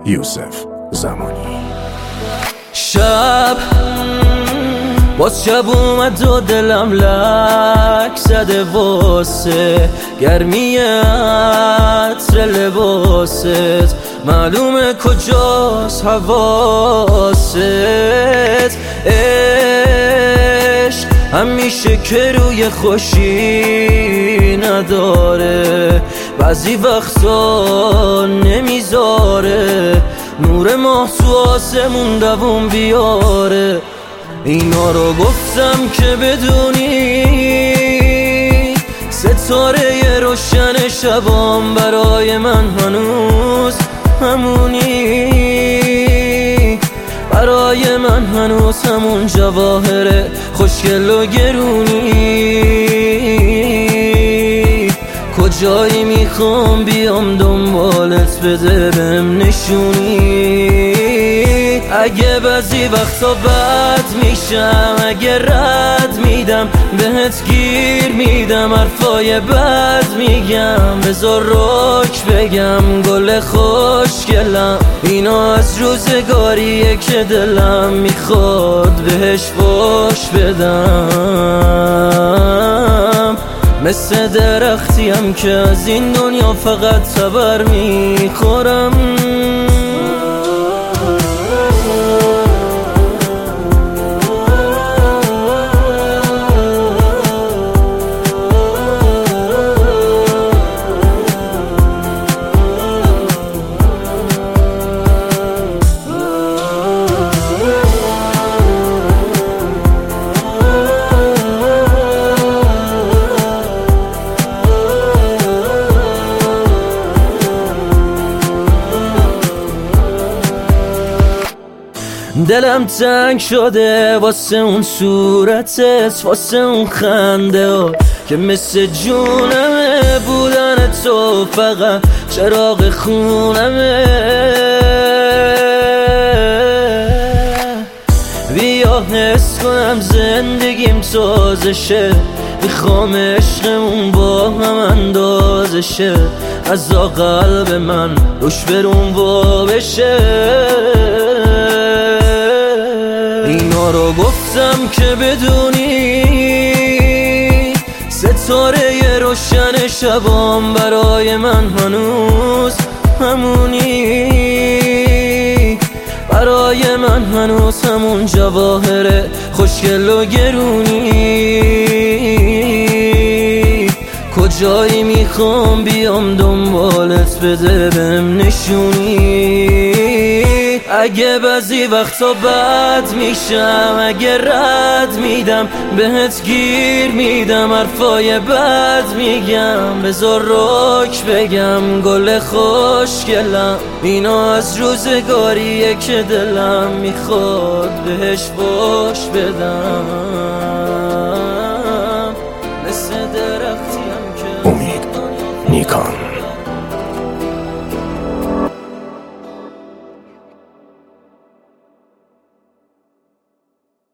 یوسف زمانی. شب باز شب اومد و دلم لک زده واسه گرمی عطر لباست، معلومه کجاست حواست. عشق همیشه که روی خوشی نداره، بعضی وقتا نمیذاره نور ماه تو آسمون دووم بیاره. اینا رو گفتم که بدونی ستاره روشن شبام برای من هنوز همونی، برای من هنوز همون جواهر خوشگل و گرونی. کجایی میخوام بیام دنبالت بده بهم نشونی. اگه بعضی وقتا بد میشم، اگه رد میدم بهت گیر میدم، حرفای بد میگم بذار رک بگم گل خوشگلم. اینا از روزگاریه که دلم میخواد بهش فوش بدم، مثل درختیم که از این دنیا فقط تبر میخورم. دلم تنگ شده واسه اون صورتت، واسه اون خنده ها که مثل جونمه، بودن تو فقط چراغ خونمه. بیا حس کنم زندگیم تازه شه، میخوام عشقمون با هم اندازه شه، از قلب من روش برون وا بشه. اینا رو گفتم که بدونی ستاره روشن شبام برای من هنوز همونی، برای من هنوز همون جواهر خوشگل و گرونی. کجایی میخوام بیام دنبالت بده بهم نشونی. اگه بعضی وقتا بد میشم، اگه رد میدم بهت گیر میدم، حرفای بد میگم بذار رک بگم گل خوشگلم. اینا از روزگاریه که دلم میخواد بهش فوش بدم، مثل درختیم که امید نیکان.